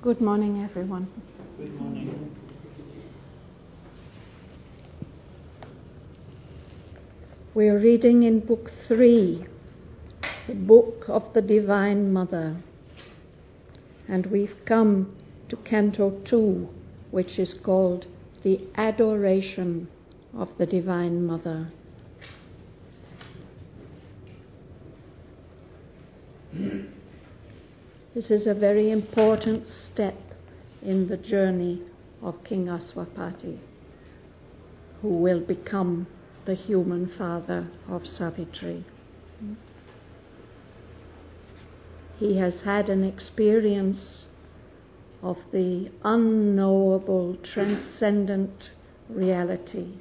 Good morning, everyone. Good morning. We are reading in Book 3, the Book of the Divine Mother. And we've come to Canto 2, which is called The Adoration of the Divine Mother. This is a very important step in the journey of King Aswapati, who will become the human father of Savitri. He has had an experience of the unknowable, transcendent reality,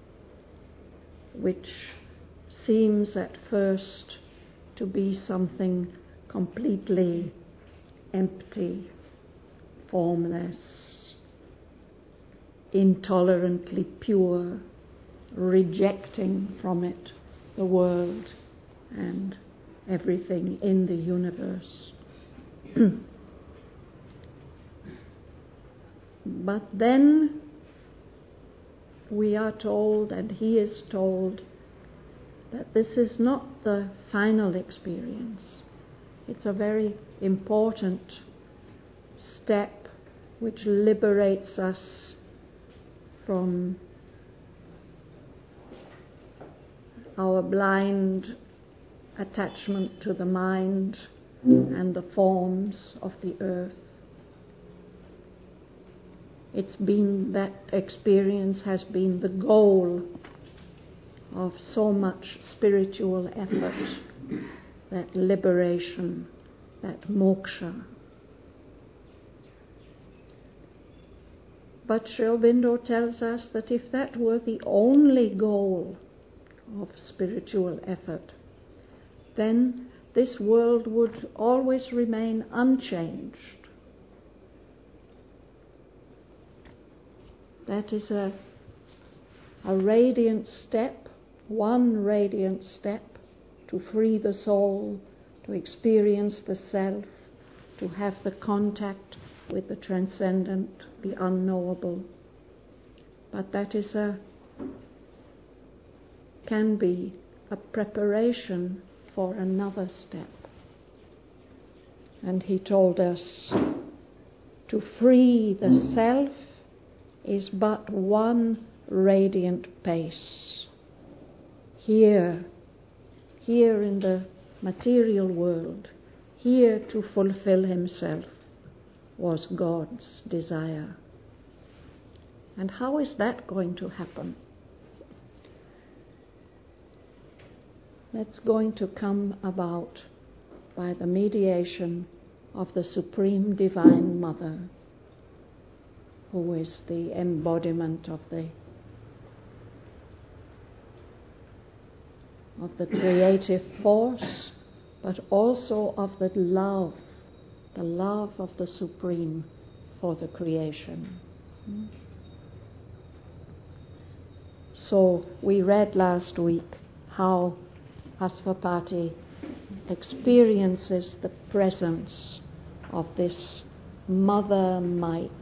which seems at first to be something completely empty, formless, intolerantly pure, rejecting from it the world and everything in the universe. But then we are told, and he is told, that this is not the final experience. It's a very important step which liberates us from our blind attachment to the mind and the forms of the earth. That experience has been the goal of so much spiritual effort, that liberation, that moksha. But Sri Aurobindo tells us that if that were the only goal of spiritual effort, then this world would always remain unchanged. That is a radiant step, one radiant step to free the soul, to experience the self, to have the contact with the transcendent, the unknowable. But that is can be a preparation for another step. And he told us to free the self is but one radiant pace. Here in the material world, here to fulfill himself was God's desire. And how is that going to happen? That's going to come about by the mediation of the Supreme Divine Mother, who is the embodiment of the creative force, but also of the love of the Supreme for the creation. So we read last week how Aswapati experiences the presence of this mother might,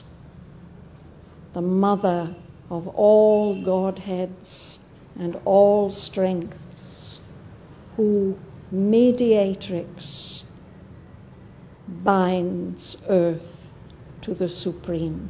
the mother of all Godheads and all strengths, who mediatrix binds earth to the Supreme.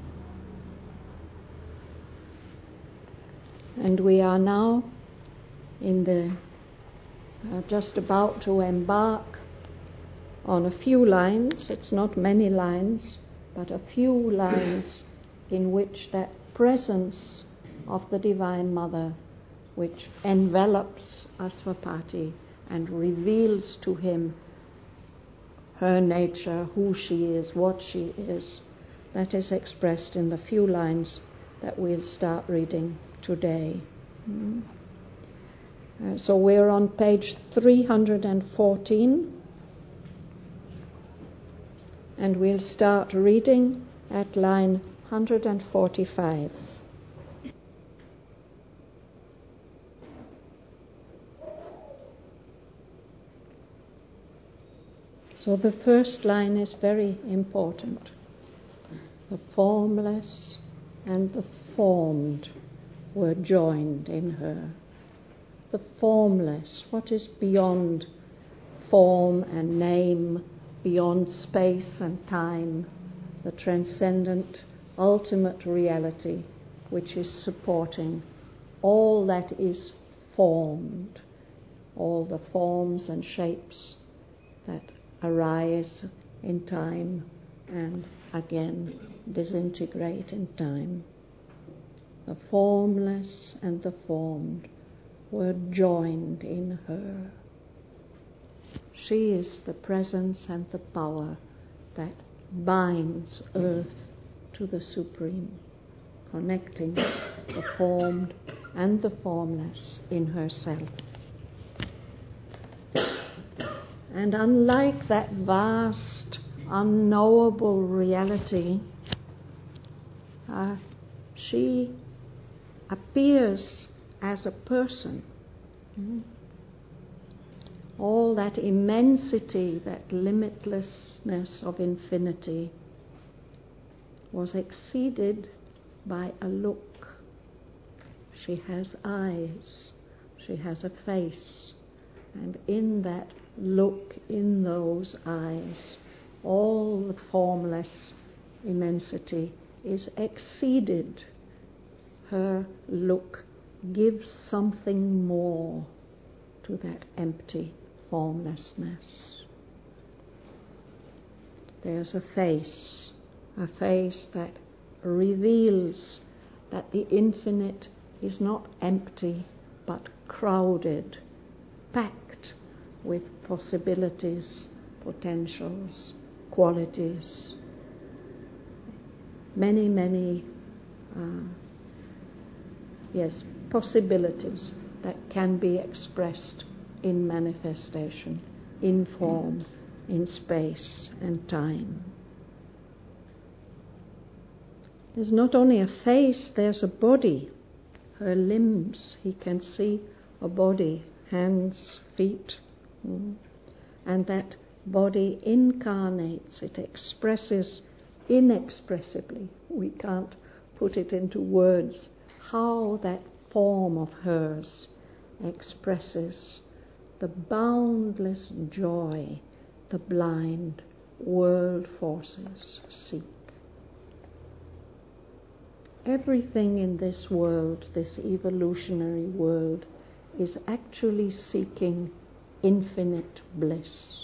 And we are now in the just about to embark on a few lines. It's not many lines, but a few lines in which that presence of the Divine Mother, which envelops Aswapati and reveals to him her nature, who she is, what she is, that is expressed in the few lines that we'll start reading today. So we're on page 314, and we'll start reading at line 145. So the first line is very important. The formless and the formed were joined in her. The formless, what is beyond form and name, beyond space and time, the transcendent, ultimate reality which is supporting all that is formed, all the forms and shapes that arise in time and again disintegrate in time. The formless and the formed were joined in her. She is the presence and the power that binds earth to the Supreme, connecting the formed and the formless in herself. And unlike that vast, unknowable reality, she appears as a person. All that immensity, that limitlessness of infinity was exceeded by a look. She has eyes, she has a face, and in that look, in those eyes, all the formless immensity is exceeded. Her look gives something more to that empty formlessness. There's a face that reveals that the infinite is not empty but crowded, packed with possibilities, potentials, qualities, many possibilities that can be expressed in manifestation, in form, in space and time. There's not only a face, there's a body. Her limbs, he can see a body, hands, feet. And that body incarnates, it expresses inexpressibly. We can't put it into words how that form of hers expresses the boundless joy the blind world forces seek. Everything in this world, this evolutionary world, is actually seeking infinite bliss.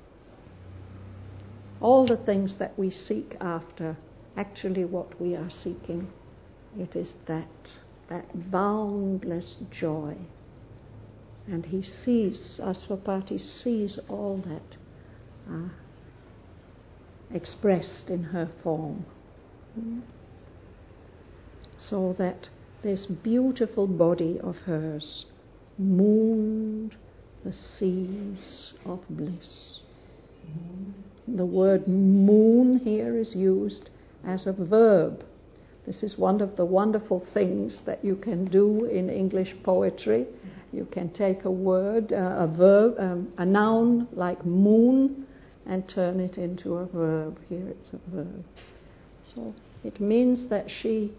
All the things that we seek after, actually what we are seeking, it is that boundless joy. And he sees, Aswapati sees all that expressed in her form. So that this beautiful body of hers mooned the seas of bliss. The word moon here is used as a verb. This is one of the wonderful things that you can do in English poetry. You can take a word, a verb, a noun like moon, and turn it into a verb. Here it's a verb. So it means that she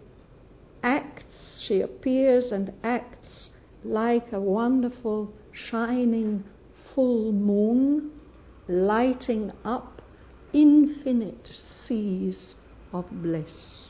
appears and acts like a wonderful, shining, full moon, lighting up infinite seas of bliss.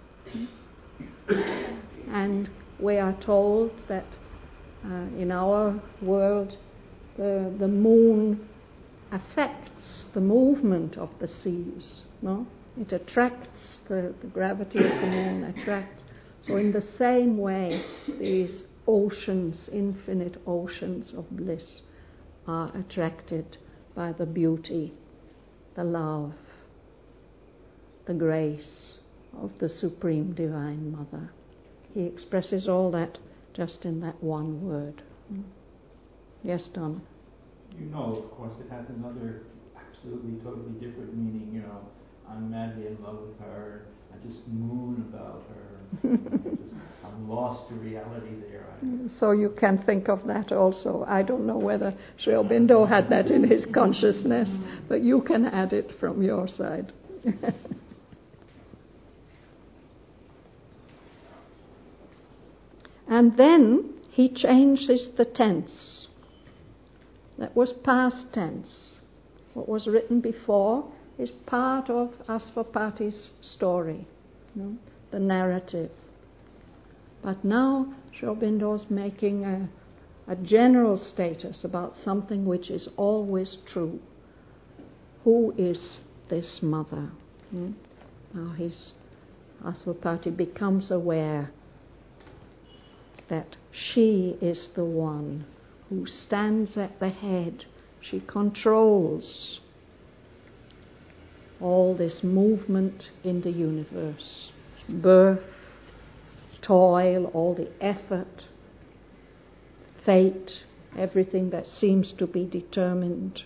And we are told that in our world the moon affects the movement of the seas. No? It attracts, the gravity of the moon attracts. So in the same way, these oceans, infinite oceans of bliss, are attracted by the beauty, the love, the grace of the Supreme Divine Mother. He expresses all that just in that one word. Yes, Don? You know, of course, it has another absolutely, totally different meaning. I'm madly in love with her, I just moon about her. I'm lost to reality there. So you can think of that also. I don't know whether Sri Aurobindo had that in his consciousness, but you can add it from your side. And then he changes the tense. That was past tense. What was written before is part of Asvapati's story, the narrative. But now Sri Aurobindo is making a general status about something which is always true. Who is this mother? Now Asvapati becomes aware that she is the one who stands at the head. She controls all this movement in the universe. Birth, toil, all the effort, fate, everything that seems to be determined.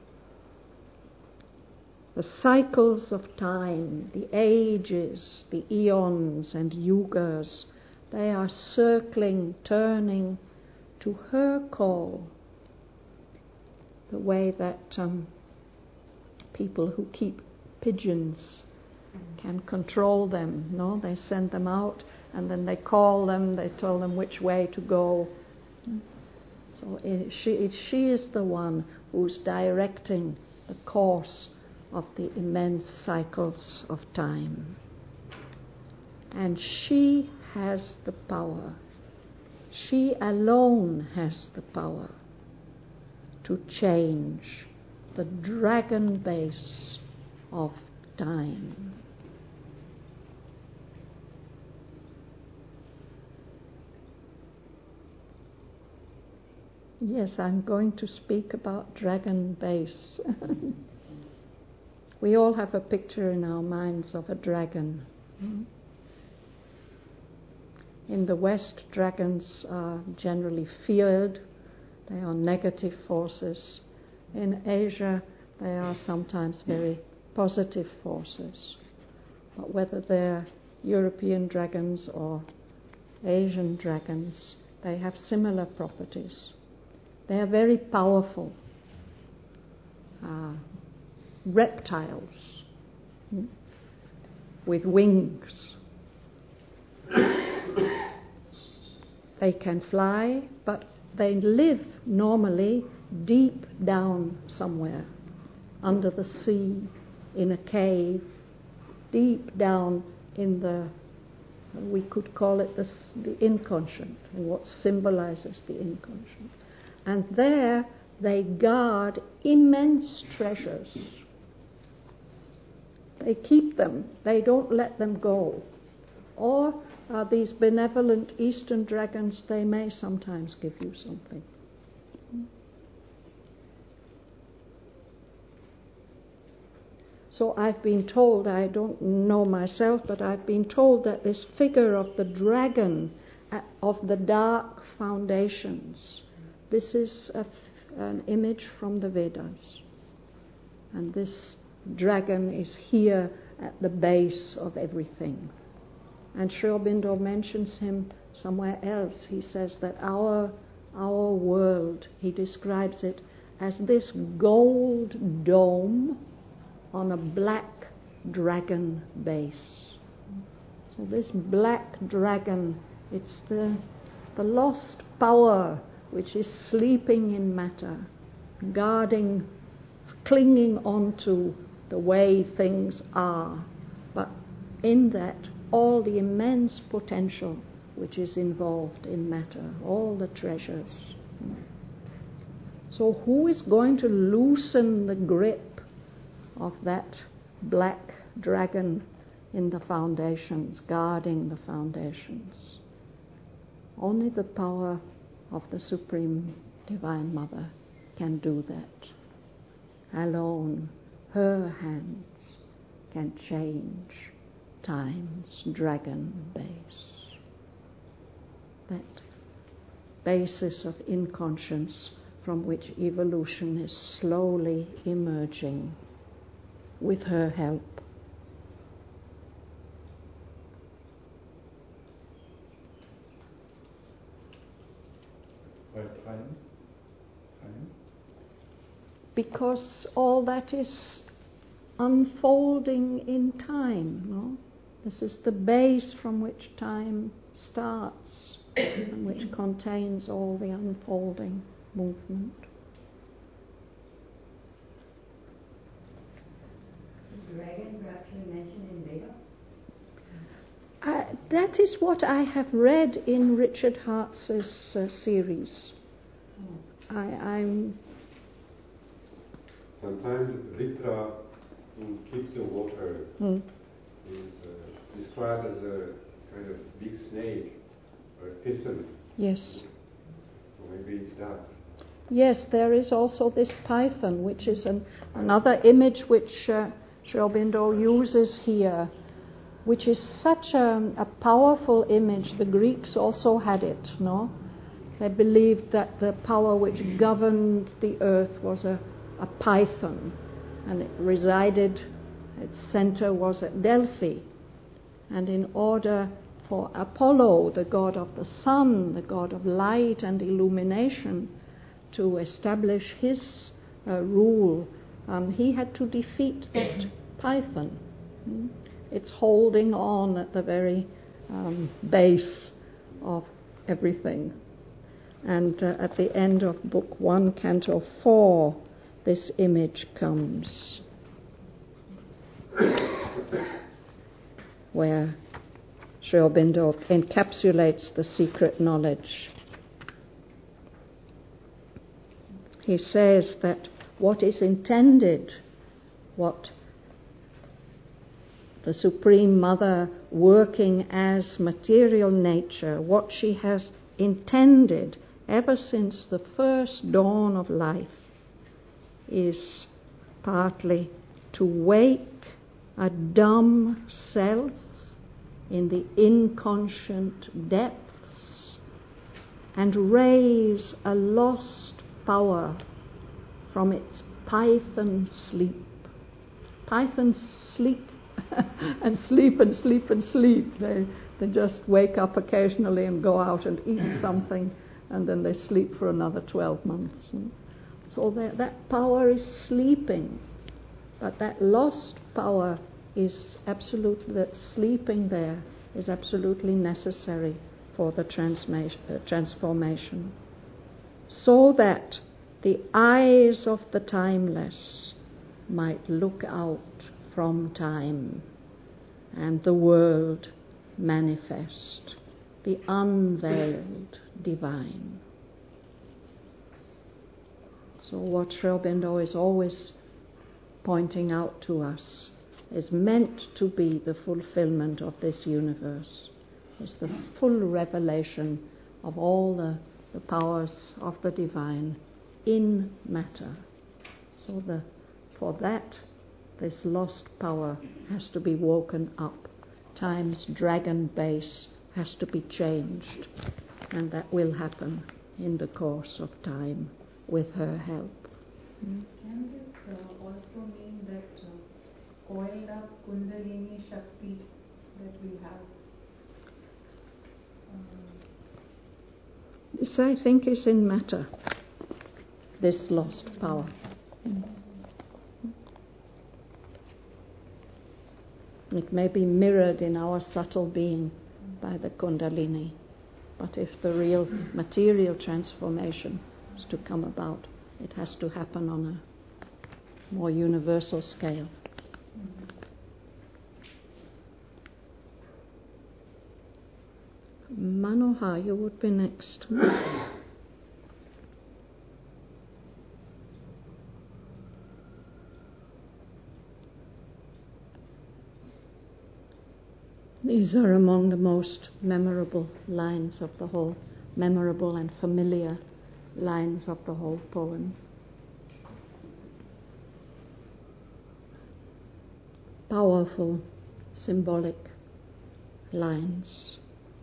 The cycles of time, the ages, the eons and yugas, they are circling, turning to her call. The way that people who keep pigeons can control them, no? They send them out and then they call them, they tell them which way to go. So she is the one who's directing the course of the immense cycles of time. And she has the power. She alone has the power to change the dragon base of time. Yes, I'm going to speak about dragon base. We all have a picture in our minds of a dragon. In the West, dragons are generally feared. They are negative forces. In Asia, they are sometimes very positive forces. But whether they're European dragons or Asian dragons, they have similar properties. They are very powerful reptiles with wings. They can fly, but they live normally deep down somewhere, under the sea, in a cave, deep down in the, we could call it the inconscient, and what symbolizes the inconscient. And there they guard immense treasures. They keep them, they don't let them go. Or these benevolent Eastern dragons, they may sometimes give you something. So I've been told, I don't know myself, but I've been told that this figure of the dragon of the dark foundations, this is an image from the Vedas. And this dragon is here at the base of everything. And Sri Aurobindo mentions him somewhere else. He says that our world, he describes it as this gold dome on a black dragon base. So this black dragon, it's the lost power which is sleeping in matter, guarding, clinging on to the way things are, but in that all the immense potential which is involved in matter, all the treasures. So who is going to loosen the grip of that black dragon in the foundations, guarding the foundations? Only the power of the Supreme Divine Mother can do that. Alone, her hands can change time's dragon base. That basis of inconscience from which evolution is slowly emerging with her help. Why time? Time? Because all that is unfolding in time, no? This is the base from which time starts and which contains all the unfolding movement. Is dragons actually mentioned in Veda? That is what I have read in Richard Hartz's series. I'm Sometimes Vitra, who keeps the water, is described as a kind of big snake or a python. Yes. Or maybe it's that. Yes, there is also this python, which is another image which Sri Aurobindo uses here, which is such a powerful image. The Greeks also had it, no? They believed that the power which governed the earth was a python, and it resided, its center was at Delphi. And in order for Apollo, the god of the sun, the god of light and illumination, to establish his rule, he had to defeat that python. It's holding on at the very base of everything. And at the end of Book 1, Canto 4, this image comes, where Sri Aurobindo encapsulates the secret knowledge. He says that what is intended, what the Supreme Mother working as material nature, what she has intended ever since the first dawn of life, is partly to wake a dumb self in the inconscient depths and raise a lost power from its python sleep. Pythons sleep and sleep and sleep and sleep. They just wake up occasionally and go out and eat something, and then they sleep for another 12 months. So that power is sleeping, but that lost power is absolutely, that sleeping there is absolutely necessary for the transformation, so that the eyes of the timeless might look out from time and the world manifest the unveiled divine. So what Sri Aurobindo is always pointing out to us is meant to be the fulfillment of this universe. It's the full revelation of all the powers of the divine in matter. So for that, this lost power has to be woken up. Time's dragon base has to be changed, and that will happen in the course of time with her help. Can this also mean that coiled up Kundalini Shakti that we have? This, I think, is in matter, this lost power. It may be mirrored in our subtle being by the Kundalini, but if the real material transformation is to come about, it has to happen on a more universal scale. Manohar, you would be next. These are among the most memorable lines of the whole, memorable and familiar lines of the whole poem. Powerful, symbolic lines.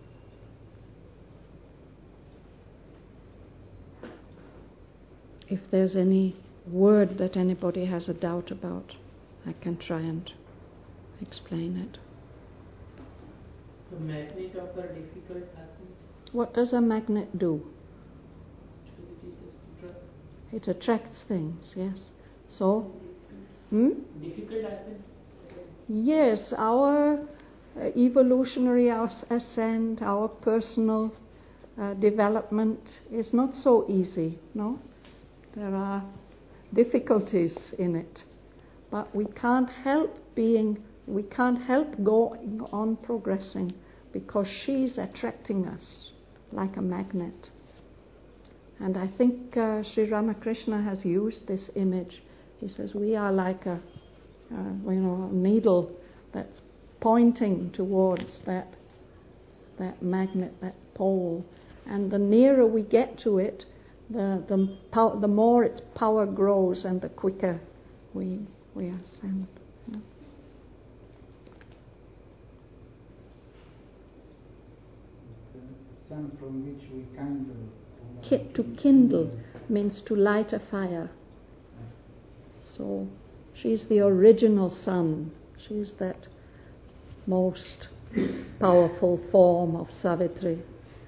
If there's any word that anybody has a doubt about, I can try and explain it. The magnet of her difficult essence. What does a magnet do? It attracts things, yes. So, difficult accent? yes, our evolutionary ascent, our personal development is not so easy, no? There are difficulties in it. But we can't help going on progressing because she's attracting us like a magnet. And I think Sri Ramakrishna has used this image. He says we are like a needle that's pointing towards that magnet, that pole. And the nearer we get to it, the more its power grows and the quicker we ascend. Yeah. The sun from which we kindle. To kindle means to light a fire. So she's the original sun. She's that most powerful form of Savitri,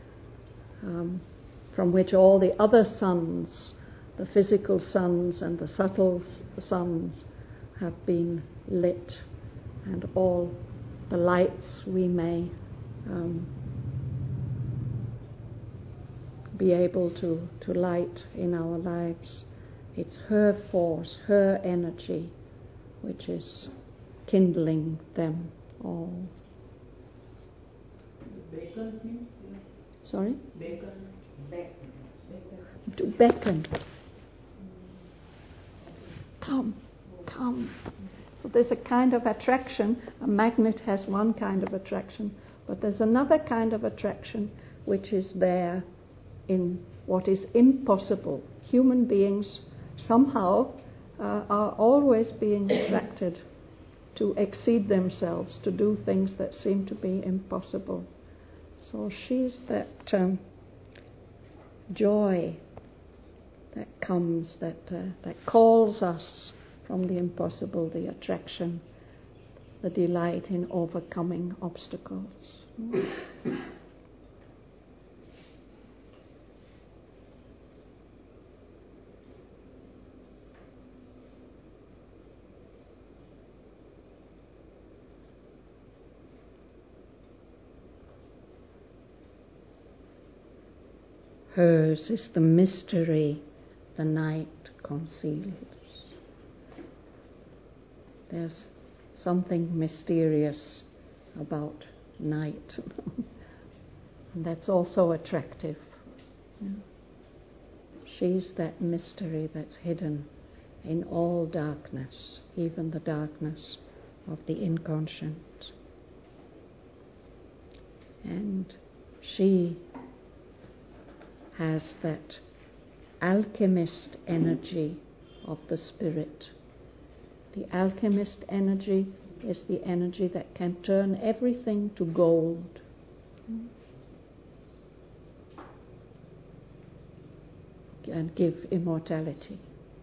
from which all the other suns, the physical suns and the subtle suns, have been lit, and all the lights we may be able to light in our lives. It's her force, her energy, which is kindling them all. Beckon means? Sorry? Beckon. To beckon. Come. So there's a kind of attraction. A magnet has one kind of attraction, but there's another kind of attraction which is there in what is impossible. Human beings somehow are always being attracted to exceed themselves, to do things that seem to be impossible. So she's that joy that comes, that calls us from the impossible, the attraction, the delight in overcoming obstacles. Hers is the mystery the night conceals. There's something mysterious about night, and that's also attractive. Yeah. She's that mystery that's hidden in all darkness, even the darkness of the inconscient. And she has that alchemist energy of the spirit. The alchemist energy is the energy that can turn everything to gold. And give immortality.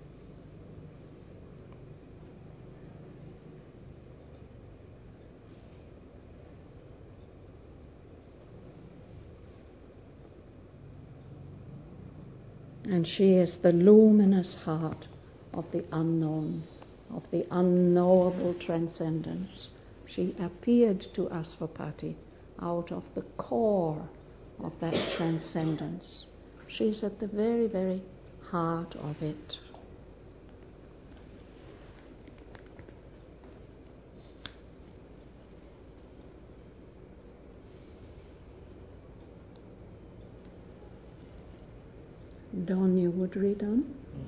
And she is the luminous heart of the unknown, of the unknowable transcendence. She appeared to Asvapati out of the core of that transcendence. She's at the very, very heart of it. Don, you would read on?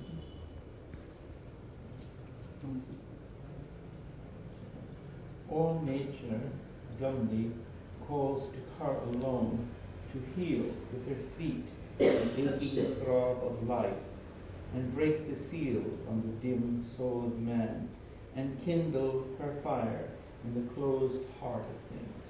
All nature dumbly calls to her alone to heal with her feet the aching throb of life, and break the seals on the dim-souled man, and kindle her fire in the closed heart of things.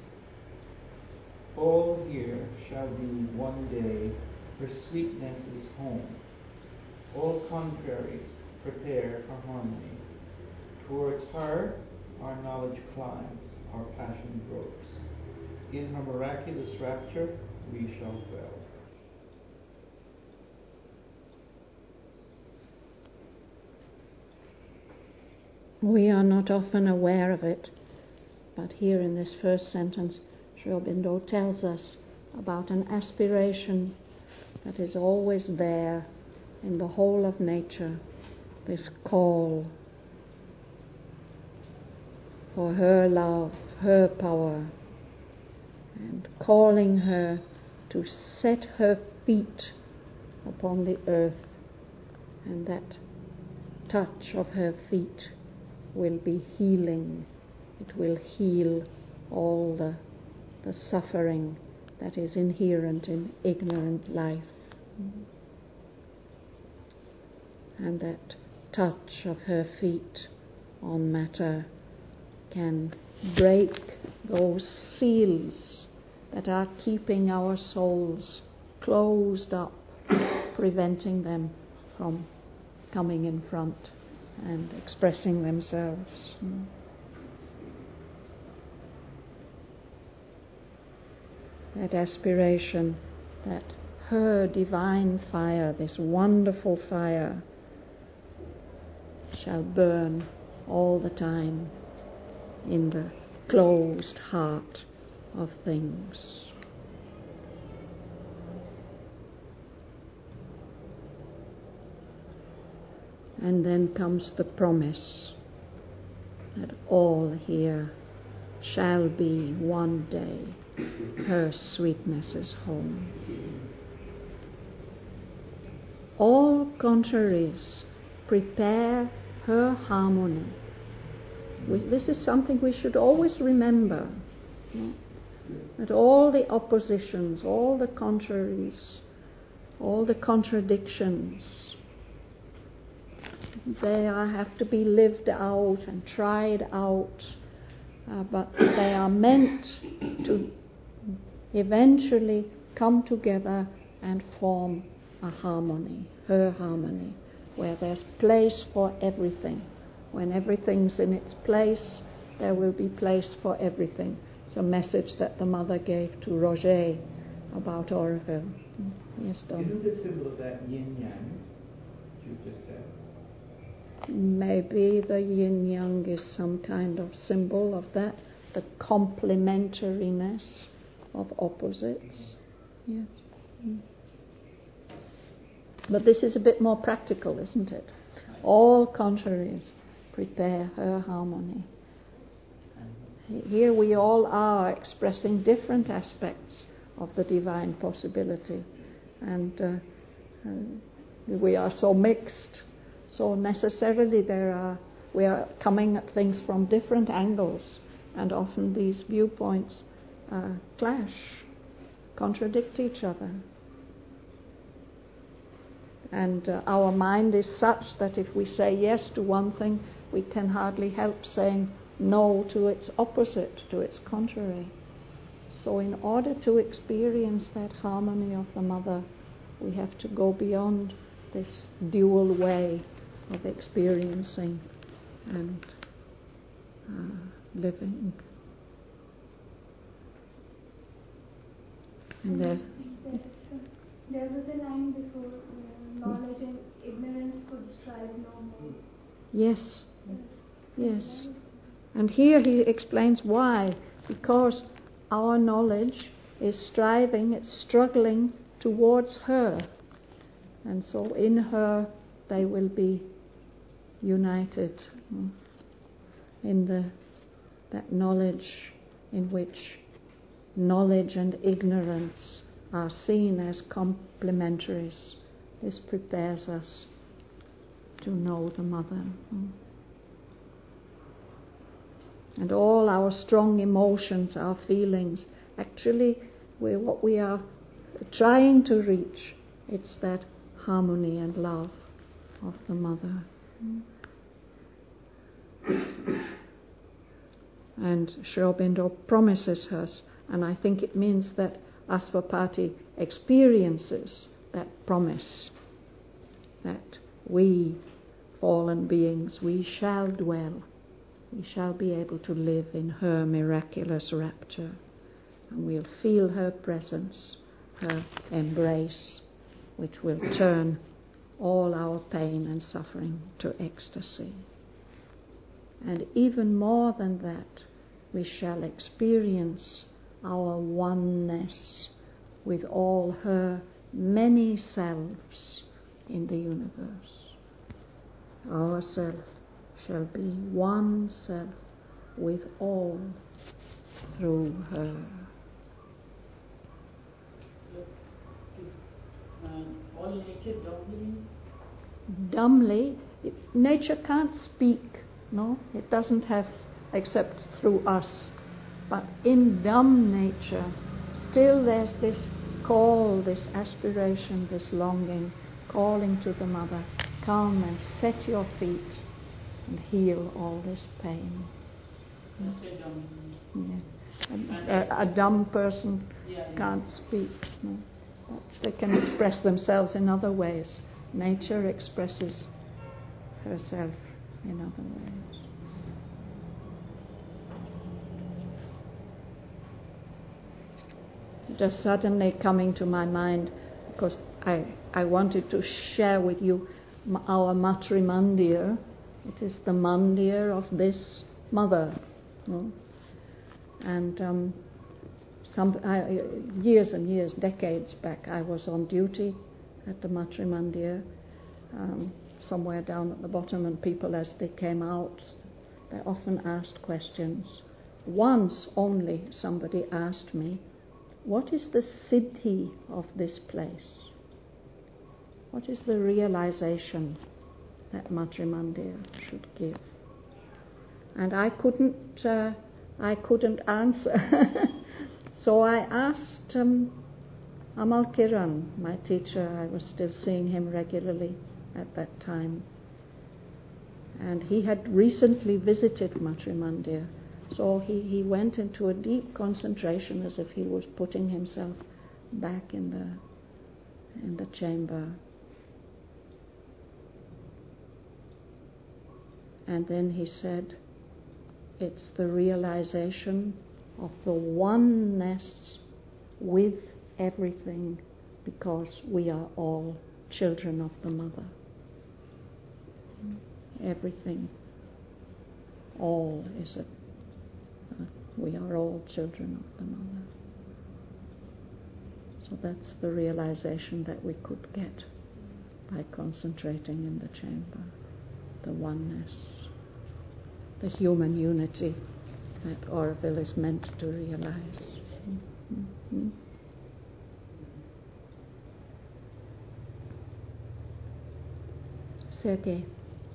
All here shall be one day her sweetness' home. All contraries prepare for harmony. Towards her our knowledge climbs, our passion grows. In her miraculous rapture we shall dwell. We are not often aware of it, but here in this first sentence, Sri Aurobindo tells us about an aspiration that is always there in the whole of nature, this call for her love, her power, and calling her to set her feet upon the earth, and that touch of her feet will be healing. It will heal all the suffering that is inherent in ignorant life. And that touch of her feet on matter can break those seals that are keeping our souls closed up, preventing them from coming in front and expressing themselves. That aspiration that her divine fire, this wonderful fire, shall burn all the time in the closed heart of things. And then comes the promise that all here shall be one day her sweetness's home. All contraries prepare her harmony. This is something we should always remember, that all the oppositions, all the contraries, all the contradictions, they have to be lived out and tried out, but they are meant to eventually come together and form a harmony, her harmony, where there's place for everything. When everything's in its place, there will be place for everything. It's a message that the mother gave to Roger about Oroville. Yes, Don. Isn't the symbol of that yin-yang, you just said? Maybe the yin-yang is some kind of symbol of that, the complementariness of opposites. Yes. But this is a bit more practical, isn't it? All contraries prepare her harmony. Here we all are expressing different aspects of the divine possibility, and we are so mixed, so necessarily we are coming at things from different angles, and often these viewpoints clash, contradict each other. And our mind is such that if we say yes to one thing, we can hardly help saying no to its opposite, to its contrary. So in order to experience that harmony of the mother, we have to go beyond this dual way of experiencing and living. And there was a line before, knowledge and ignorance could strive no more. Yes, yes. And here he explains why. Because our knowledge is striving, it's struggling towards her. And so in her they will be united in that knowledge in which knowledge and ignorance are seen as complementaries. This prepares us to know the mother. And all our strong emotions, our feelings, actually what we are trying to reach, it's that harmony and love of the mother. And Sri Aurobindo promises us, and I think it means that Asvapati experiences that promise, that we, fallen beings, we shall dwell, we shall be able to live in her miraculous rapture, and we'll feel her presence, her embrace, which will turn all our pain and suffering to ecstasy. And even more than that, we shall experience our oneness with all her many selves in the universe. Our self shall be one self with all through her. All nature dumbly? Dumbly, nature can't speak, no? It doesn't have, except through us. But in dumb nature, still there's this call, this aspiration, this longing, calling to the mother, come and set your feet and heal all this pain. Yeah. A dumb person can't speak, no? But they can express themselves in other ways. Nature expresses herself in other ways. Just suddenly coming to my mind, because I wanted to share with you our Matri Mandir. It is the mandir of this mother. No? And years and years, decades back, I was on duty at the Matri Mandir, somewhere down at the bottom, and people as they came out, they often asked questions. Once only somebody asked me, what is the siddhi of this place? What is the realization that Matri Mandir should give? And I couldn't answer. So I asked Amal Kiran, my teacher. I was still seeing him regularly at that time. And he had recently visited Matri Mandir. So he went into a deep concentration as if he was putting himself back in the chamber. And then he said, it's the realization of the oneness with everything, because we are all children of the mother. Everything, all is we are all children of the mother. So that's the realization that we could get by concentrating in the chamber, the oneness, the human unity that Auroville is meant to realize. Mm-hmm. Sergei.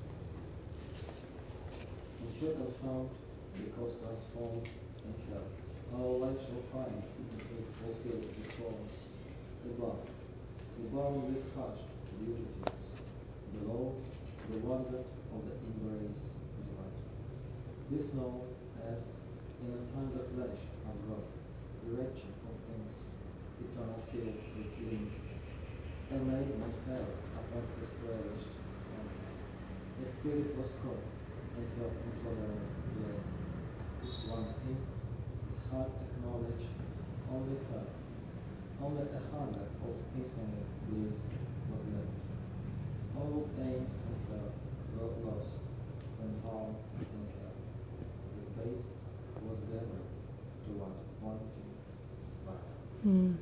In short account, because transformed and held, our life shall find its fulfilled because above this hushed beauties, below the wonder of the embrace divine. This know as in a tender flesh of God, direction of things, eternal field with feelings, amazement fell upon his ravished sense. The spirit was caught and felt intolerant blame. One sin, his heart acknowledged, only felt, only a hunger of infinite bliss was left. All aims and felt were lost when harm and hell. His base was gathered to one wanting smile.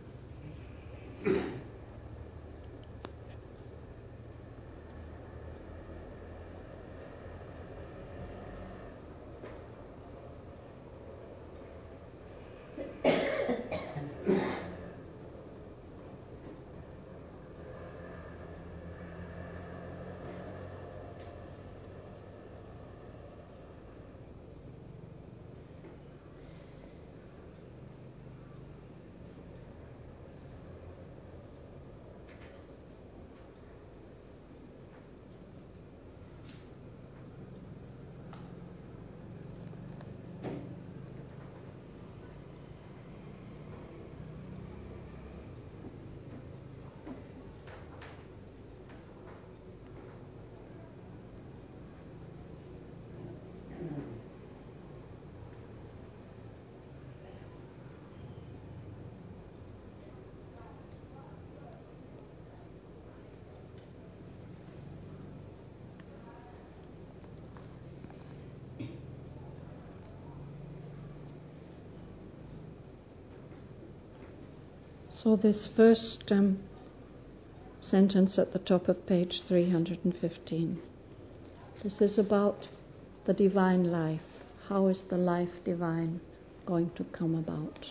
So this first sentence at the top of page 315. This is about the divine life. How is the life divine going to come about?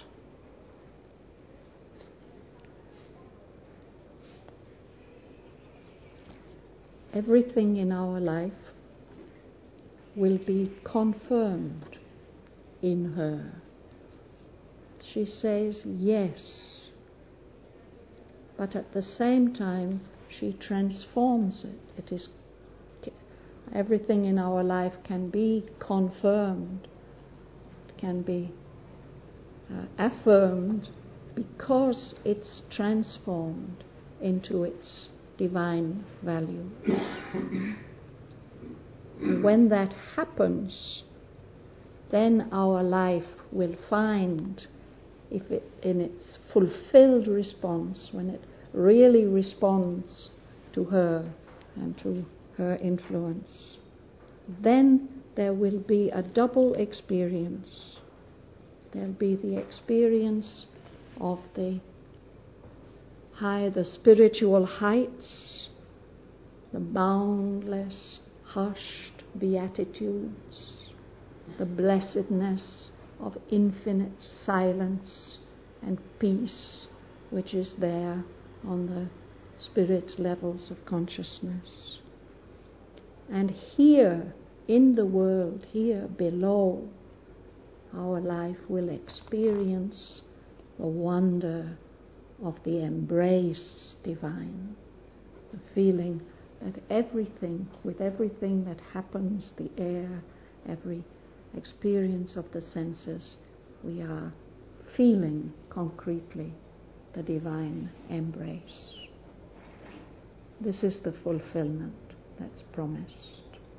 Everything in our life will be confirmed in her. She says yes, but at the same time she transforms it. It is everything in our life can be confirmed, can be affirmed because it's transformed into its divine value. And when that happens, then our life will find, if it, in its fulfilled response, when it really responds to her and to her influence, then there will be a double experience. There'll be the experience of the spiritual heights, the boundless, hushed beatitudes, the blessedness of infinite silence and peace, which is there on the spirit levels of consciousness. And here, in the world, here below, our life will experience the wonder of the embrace divine, the feeling that with everything that happens, the air, every experience of the senses, we are feeling concretely the divine embrace. This is the fulfillment that's promised.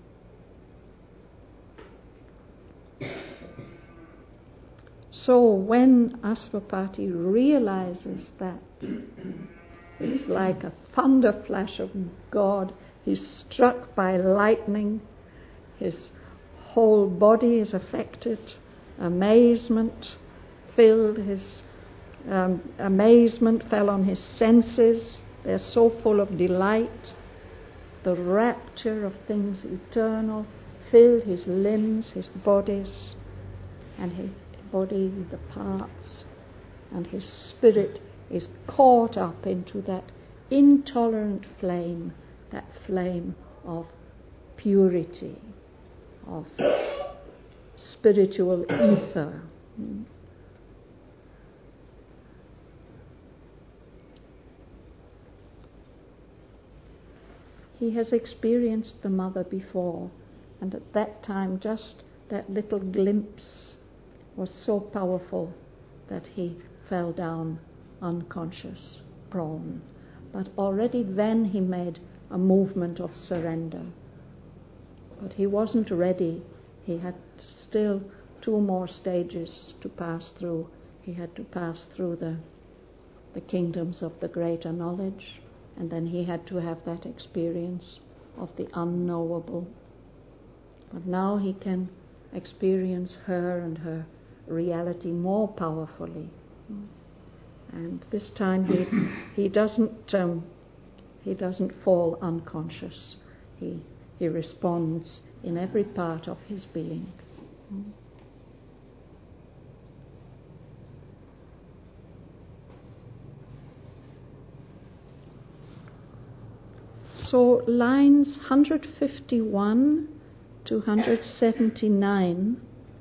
So when Asvapati realizes that, it's like a thunder flash of God. He's struck by lightning. His whole body is affected. Amazement filled his amazement fell on his senses. They're so full of delight. The rapture of things eternal filled his limbs, his bodies, and his body, the parts, and his spirit is caught up into that intolerant flame, that flame of purity, of spiritual ether. He has experienced the mother before, and at that time just that little glimpse was so powerful that he fell down unconscious, prone. But already then he made a movement of surrender. But he wasn't ready. He had still 2 more stages to pass through. He had to pass through the kingdoms of the greater knowledge, and then he had to have that experience of the unknowable. But now he can experience her and her reality more powerfully. And this time he doesn't fall unconscious. He responds in every part of his being. So lines 151 to 178,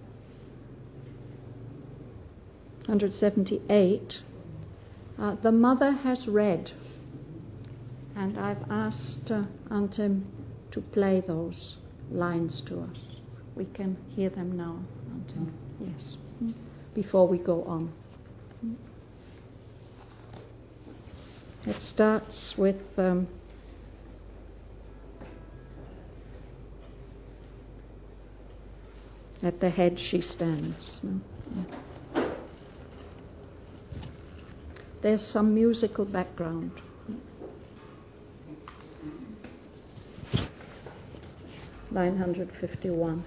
the mother has read, and I've asked Antim to play those lines to us. We can hear them now, Antim. Yes. Before we go on. It starts with at the head she stands. Yeah. There's some musical background. Line 151.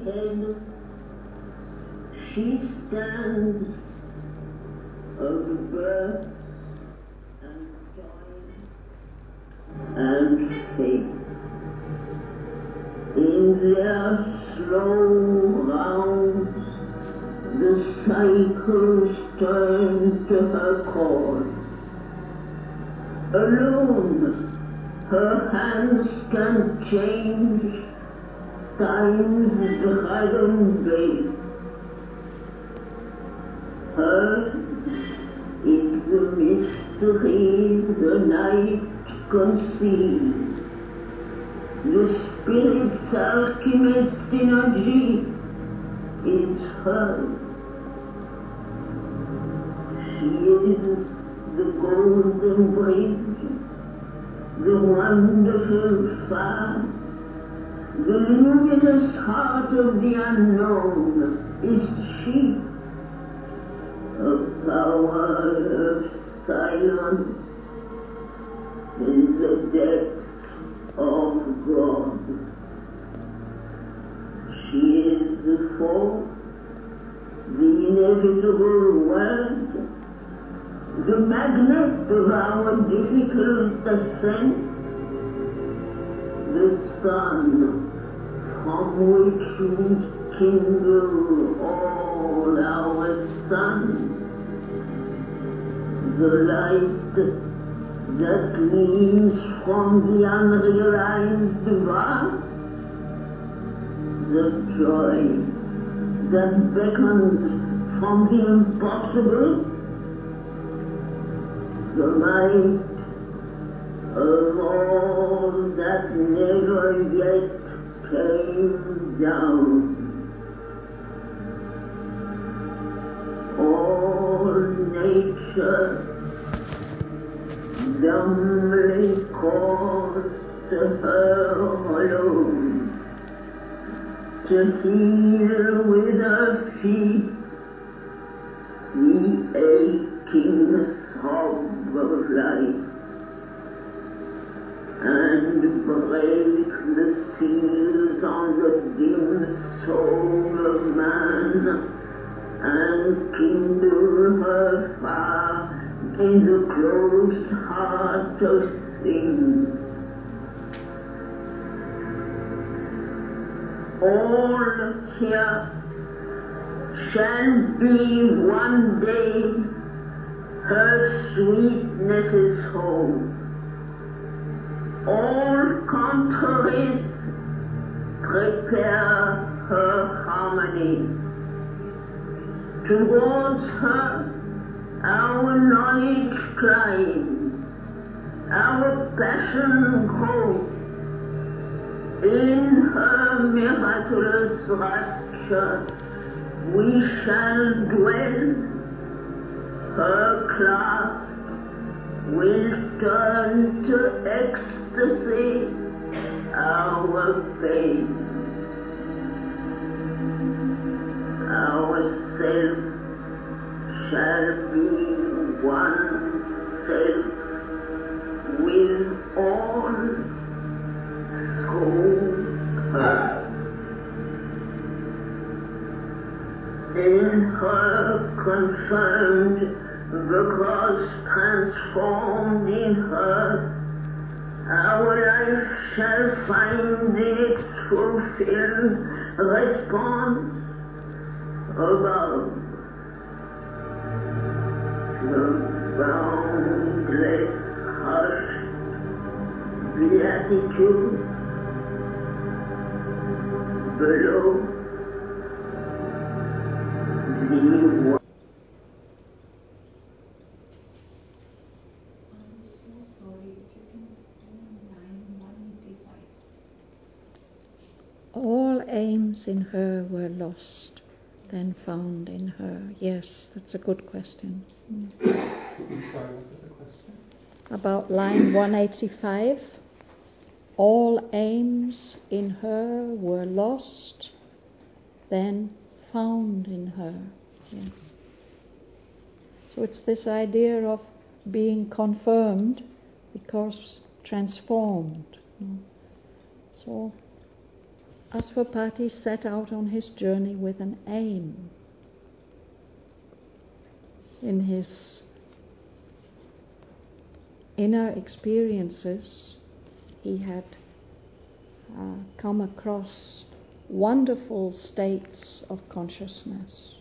head, she stands of birth and joy and faith. In their slow rounds, the cycles turn to her call. Alone, her hands can change time's dragon blade. Hers is the mystery the night conceals. The spirit's alchemist energy is hers. She is the golden bridge, the wonderful fire, the luminous heart of the unknown is she, a power of silence in the depths of God. She is the force, the inevitable word, the magnet of our difficult ascent, the sun from which we kindle all our suns, the light that gleams from the unrealized vast, the joy that beckons from the impossible, the light of all that never yet came down. All nature dumbly calls to her alone, to heal with her feet the aching sob of life, and break the seals on the dim soul of man, and kindle her fire in the closed heart of things. All here shall be one day her sweetness' home. All contraries prepare her harmony. Towards her our knowledge climbs, our passion grows. In her miraculous rapture we shall dwell. Her clasp will turn to ecstasy our pain. Our self shall be one self with all, so her. In her confirmed, because transformed in her, our life shall find its fulfilled response above. The boundless hushed beatitude below. I'm so sorry, if you can do line 185. All aims in her were lost, then found in her. Yes, that's a good question. Sorry, what was the question? About line 185. All aims in her were lost, then found in her. Yeah. So it's this idea of being confirmed because transformed. So Asvapati set out on his journey with an aim. In his inner experiences, he had come across wonderful states of consciousness,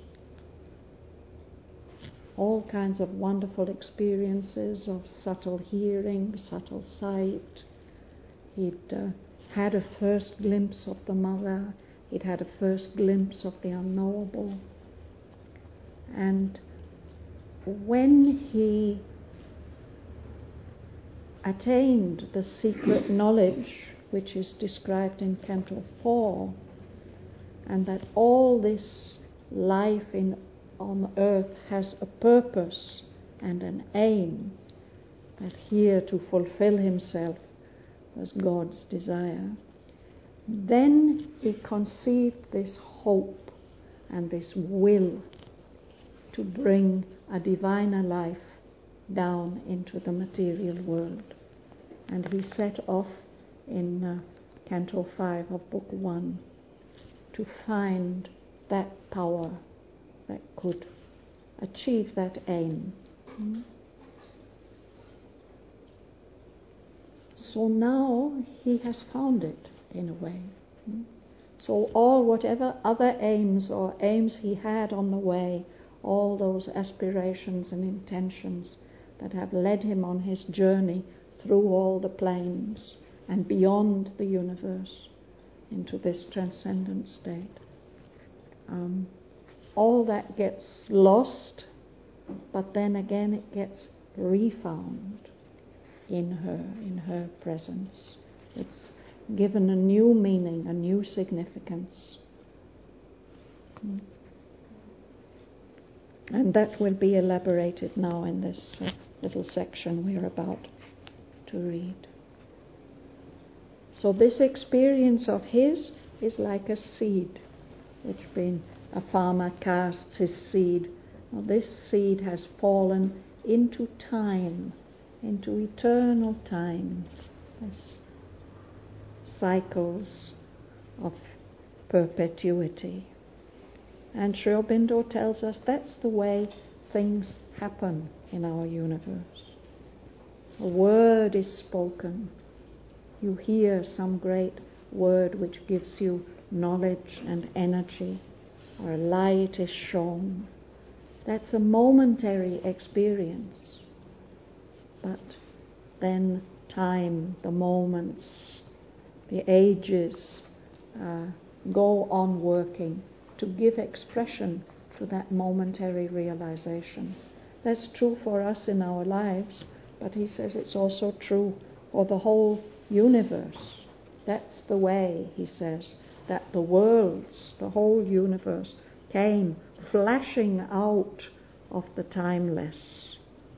all kinds of wonderful experiences of subtle hearing, subtle sight. He'd had a first glimpse of the Mother, he'd had a first glimpse of the unknowable. And when he attained the secret knowledge which is described in Canto 4, and that all this life on earth has a purpose and an aim, that here to fulfill himself was God's desire, then he conceived this hope and this will to bring a diviner life down into the material world. And he set off in Canto 5 of Book 1 to find that power that could achieve that aim. So now he has found it in a way. So whatever other aims or aims he had on the way, all those aspirations and intentions that have led him on his journey through all the planes and beyond the universe into this transcendent state, all that gets lost, but then again it gets refound in her presence. It's given a new meaning, a new significance. And that will be elaborated now in this little section we're about to read. So this experience of his is like a seed, which being a farmer casts his seed. Now this seed has fallen into time, into eternal time, as cycles of perpetuity. And Sri Aurobindo tells us that's the way things happen in our universe. A word is spoken. You hear some great word which gives you knowledge and energy, or a light is shown. That's a momentary experience. But then time, the moments, the ages go on working to give expression to that momentary realization. That's true for us in our lives, but he says it's also true for the whole universe. That's the way, he says, that the worlds, the whole universe, came flashing out of the timeless.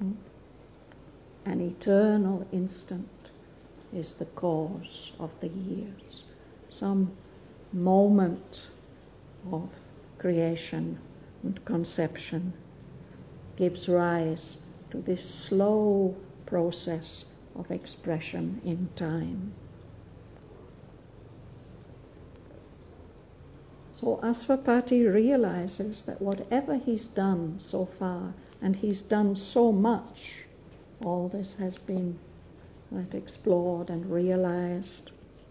An eternal instant is the cause of the years. Some moment of creation and conception gives rise to this slow process of expression in time. So Asvapati realizes that whatever he's done so far, and he's done so much, all this has been explored and realized,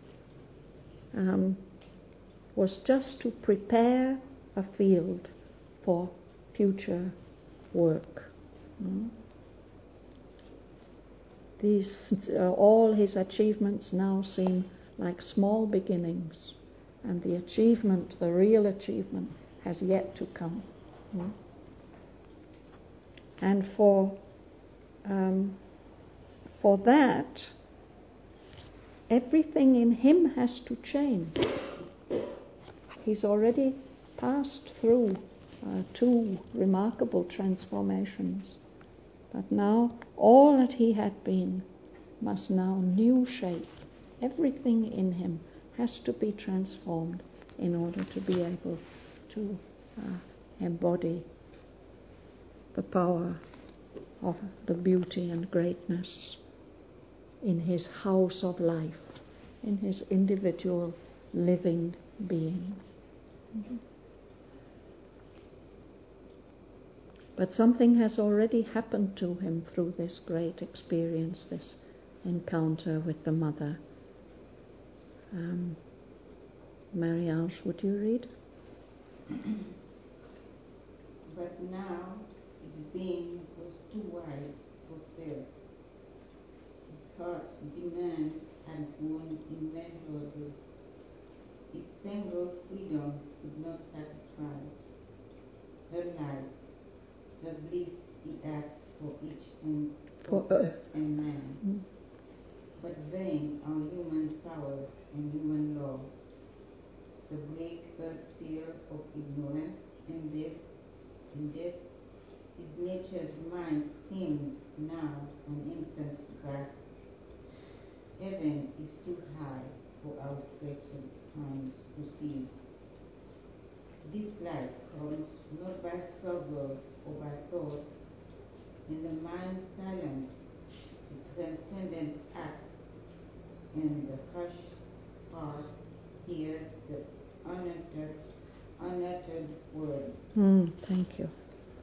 was just to prepare a field for future work. All his achievements now seem like small beginnings, and the achievement, the real achievement, has yet to come. And for that, everything in him has to change. He's already passed through two remarkable transformations, but now all that he had been must now new shape. Everything in him has to be transformed in order to be able to embody the power of the beauty and greatness in his house of life, in his individual living being. But something has already happened to him through this great experience, this encounter with the mother. Marie-Ange, would you read? But now its being was too wide for self. Its heart's demand had grown immeasurable. Its single freedom could not satisfy. Her life, her bliss it asked for each and For earth and man. But vain are human power and human law. The break earth seal of ignorance and death, his nature's mind seemed now an infant's grasp. Heaven is too high for outstretched hands to seize. This life comes not by struggle or by thought. In the mind's silence, the transcendent acts, and the hushed heart hears the unuttered word. Thank you.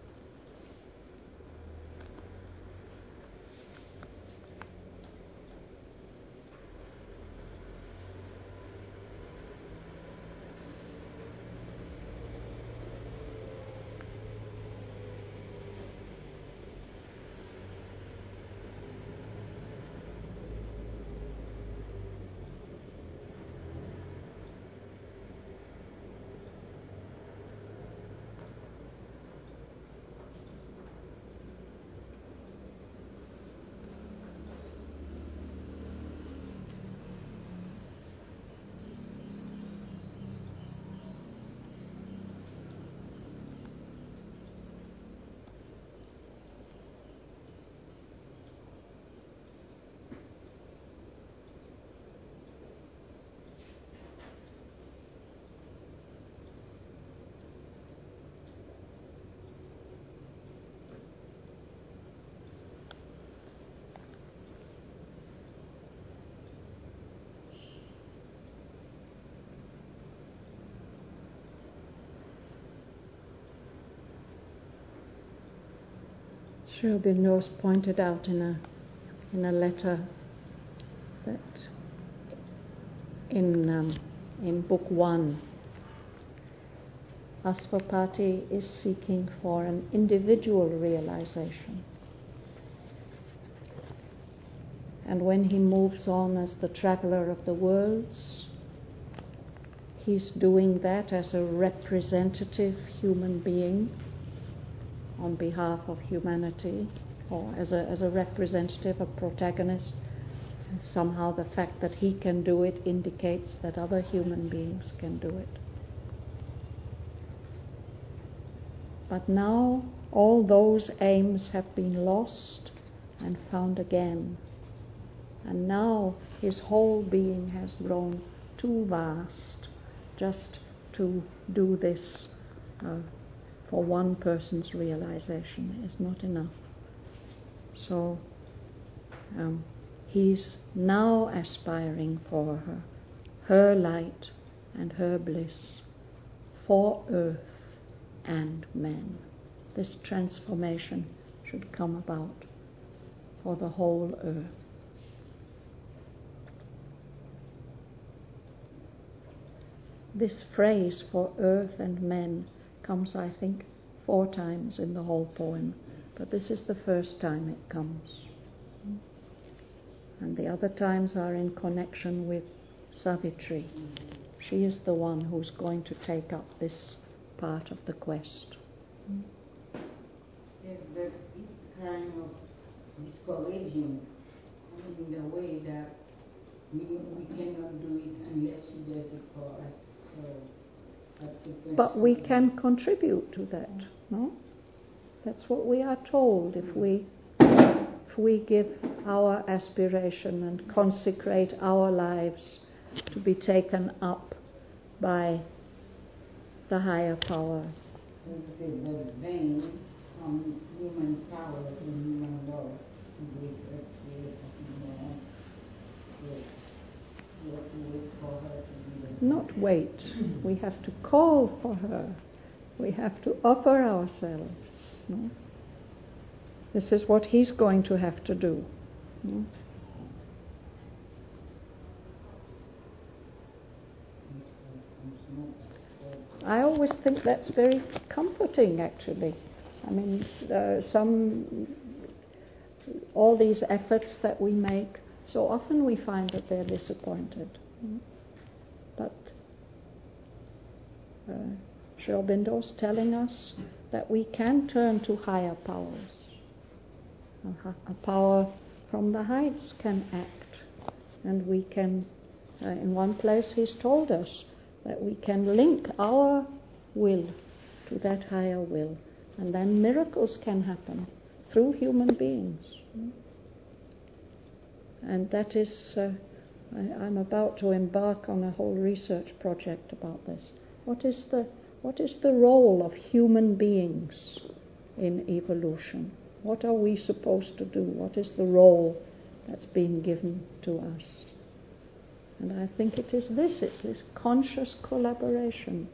Sri Aurobindo pointed out in a letter that in Book 1, Asvapati is seeking for an individual realization. And when he moves on as the traveler of the worlds, he's doing that as a representative human being on behalf of humanity, or as a representative, a protagonist. And somehow the fact that he can do it indicates that other human beings can do it. But now all those aims have been lost and found again. And now his whole being has grown too vast just to do this for one person's realization is not enough. So he's now aspiring for her light and her bliss for earth and men. This transformation should come about for the whole earth. This phrase for earth and men comes, I think, 4 times in the whole poem, but this is the first time it comes. And the other times are in connection with Savitri. She is the one who's going to take up this part of the quest. Yes, but it's kind of discouraging in the way that we cannot do it unless she does it for us. But we can contribute to that, no? That's what we are told. If we give our aspiration and consecrate our lives to be taken up by the higher power. The vein from human power and human law to break a spirit of ignorance. So we have to wait for her to be the... Not wait. We have to call for her. We have to offer ourselves. No? This is what he's going to have to do. No? I always think that's very comforting, actually. I mean, all these efforts that we make, so often we find that they're disappointed. But Sri Aurobindo's telling us that we can turn to higher powers. A power from the heights can act, and we can, in one place he's told us that we can link our will to that higher will, and then miracles can happen through human beings. And that is, I'm about to embark on a whole research project about this. What is the role of human beings in evolution? What are we supposed to do? What is the role that's been given to us? And I think it's this conscious collaboration.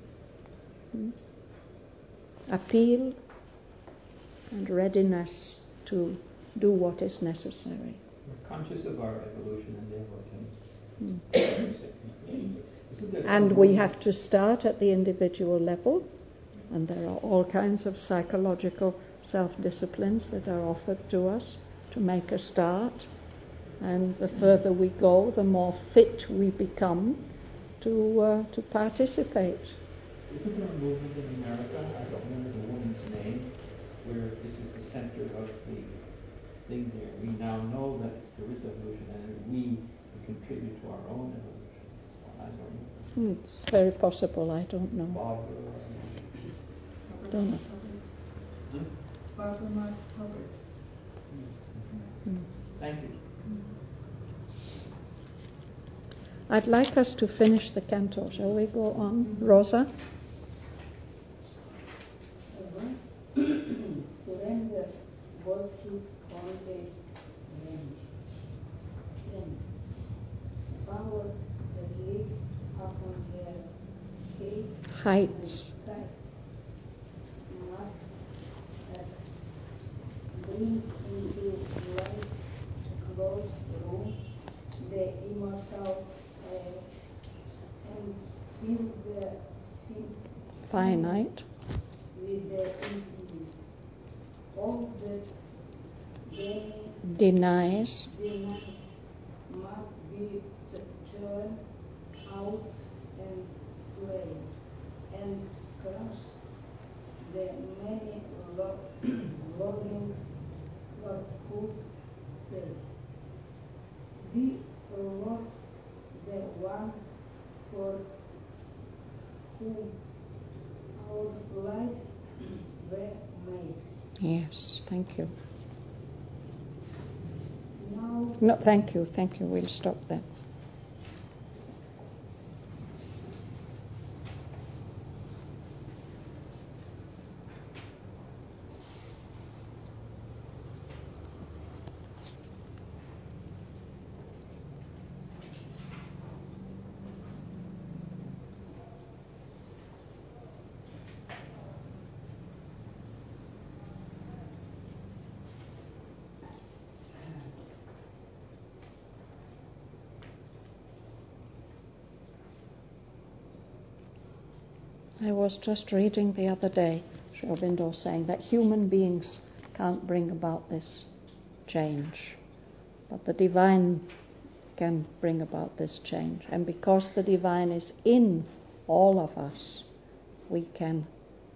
Appeal and readiness to do what is necessary. We're conscious of our evolution and therefore can... And we have to start at the individual level, and there are all kinds of psychological self-disciplines that are offered to us to make a start. And the further we go, the more fit we become to participate. Isn't there a movement in America, I don't remember the woman's name, where this is the center of the thing there? We now know that there is evolution and we contribute to our own evolution. I don't know. It's very possible, I don't know. Don't know. Barbara Marx Hubbard. Thank you. I'd like us to finish the canto. Shall we go on? Rosa? Surrender was his content range. Power that lives up on their heights must bring into light closed room the immortal fire and fill the finite with the infinite. All that they denies must be turned out and slain and crush the many longing for whose sake we lost the one for whom our lives were made. Yes, thank you. Now, No, thank you. We'll stop there. I was just reading the other day, Sri Aurobindo saying that human beings can't bring about this change, but the divine can bring about this change. And because the divine is in all of us, we can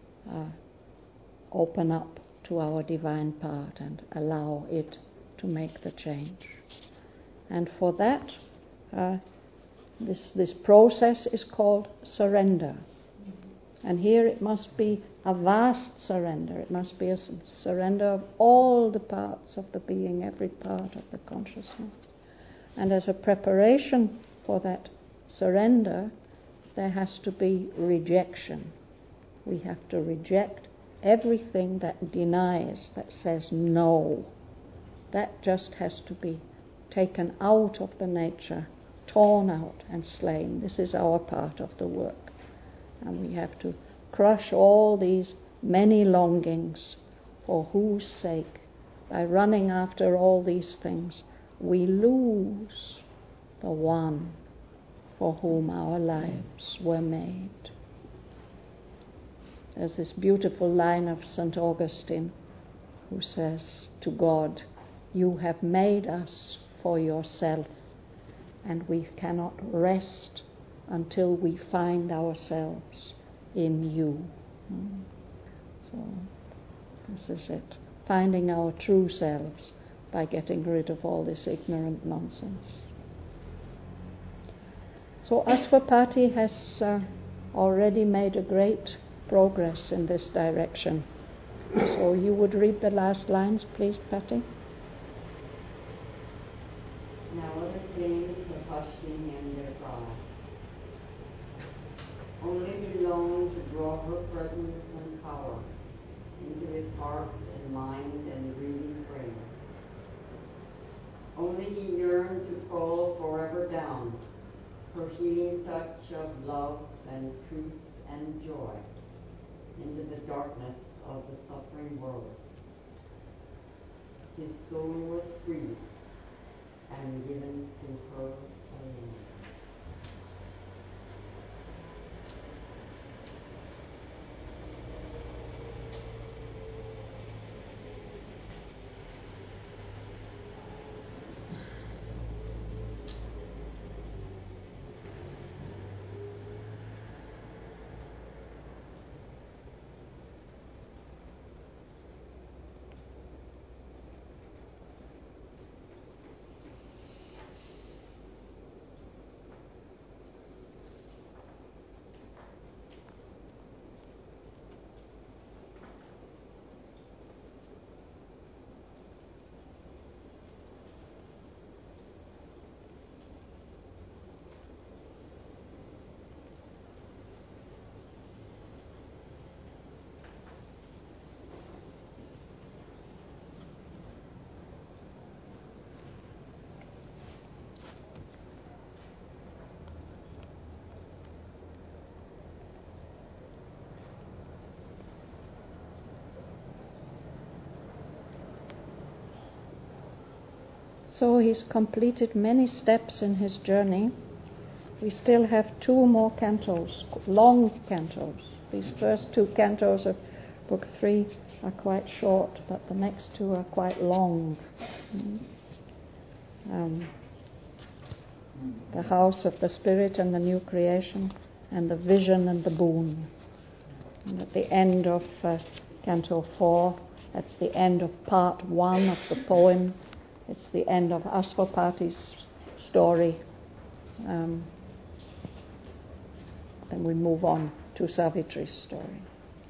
open up to our divine part and allow it to make the change. And for that, this process is called surrender. And here it must be a vast surrender. It must be a surrender of all the parts of the being, every part of the consciousness. And as a preparation for that surrender, there has to be rejection. We have to reject everything that denies, that says no. That just has to be taken out of the nature torn out and slain. This is our part of the work. And we have to crush all these many longings, for whose sake, by running after all these things, we lose the one for whom our lives were made. There's this beautiful line of St. Augustine, who says to God, "You have made us for yourself, and we cannot rest until we find ourselves in you." So this is it, finding our true selves by getting rid of all this ignorant nonsense. So Aswapati has already made a great progress in this direction. So you would read the last lines, please, Patty. Now other flames have hushed in him their cry. Only he longed to draw her presence and power into his heart and mind and breathing frame. Only he yearned to fall forever down, her healing touch of love and truth and joy into the darkness of the suffering world. His soul was free and given to her alone. So he's completed many steps in his journey. We still have 2 more cantos, long cantos. These first 2 cantos of Book 3 are quite short, but the next 2 are quite long. The house of the spirit and the new creation, and the vision and the boon. And at the end of Canto 4, that's the end of part 1 of the poem. It's the end of Aswapati's story. Then we move on to Savitri's story.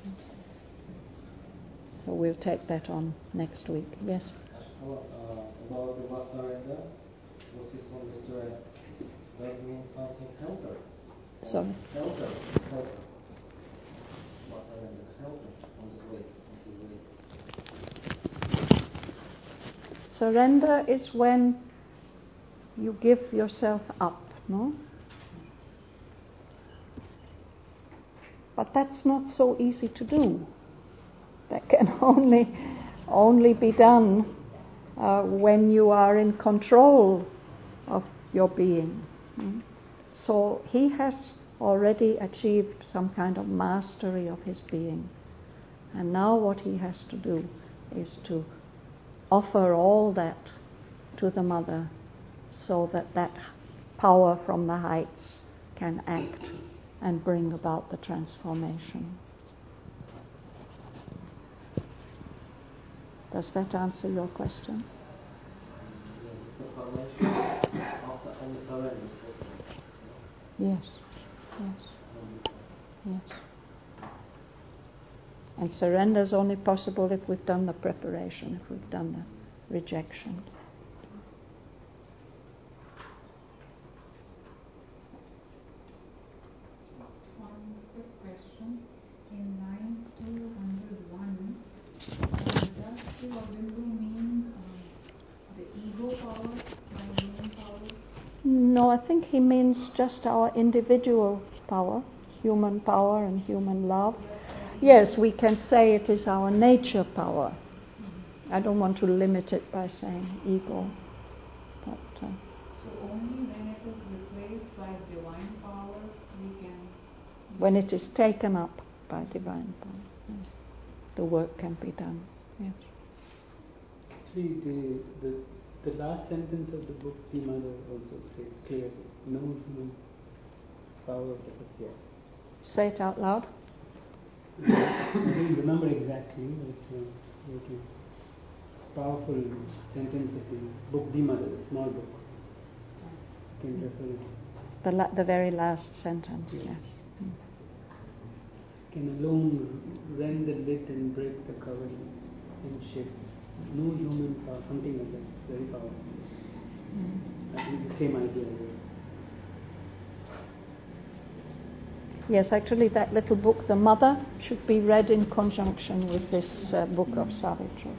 So we'll take that on next week. Yes? About the Vasarenda, what is on the story, does mean something helper. Sorry? Helper. Vasarenda, helper on his way, Surrender is when you give yourself up, no? But that's not so easy to do. That can only be done when you are in control of your being. So he has already achieved some kind of mastery of his being. And now what he has to do is to offer all that to the Mother, so that that power from the heights can act and bring about the transformation. Does that answer your question? After only surrender is possible. Yes. And surrender is only possible if we've done the preparation, if we've done the rejection. One quick question. In line 201, does Sri Aurobindo mean the ego power by main power? No, I think he means just our individual power, human power and human love. Yes, we can say it is our nature power. I don't want to limit it by saying ego. But, so only when it is replaced by divine power, we can... When it is taken up by divine power, yes, the work can be done. Yes. Actually, the last sentence of the book, the mother also says clearly, no human power of tapasya. Say it out loud. I don't remember exactly, but it's a powerful sentence of the book, the mother, the small book. You can refer it. The very last sentence, yes. Can alone rend the lid and break the covering and shape. No human power, something like that. It's very powerful. I think the same idea here. Yes, actually that little book, The Mother, should be read in conjunction with this book of Savitri.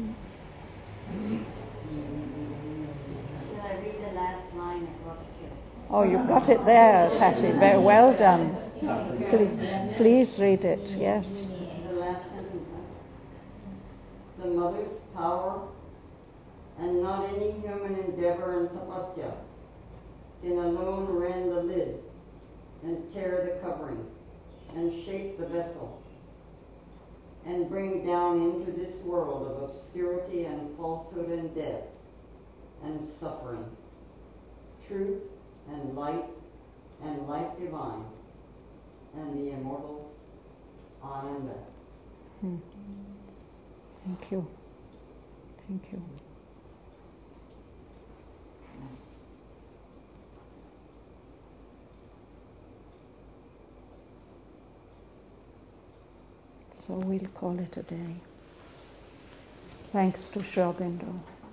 Should I read the last line across here? Oh, you've got it there, Patty. Very well done. Please read it, yes. The last sentence. The mother's power, and not any human endeavor in tapasya, can alone rend the lid and tear the covering and shape the vessel and bring down into this world of obscurity and falsehood and death and suffering truth and light divine and the immortal Ananda. Thank you. Thank you. So we'll call it a day. Thanks to Sri Aurobindo.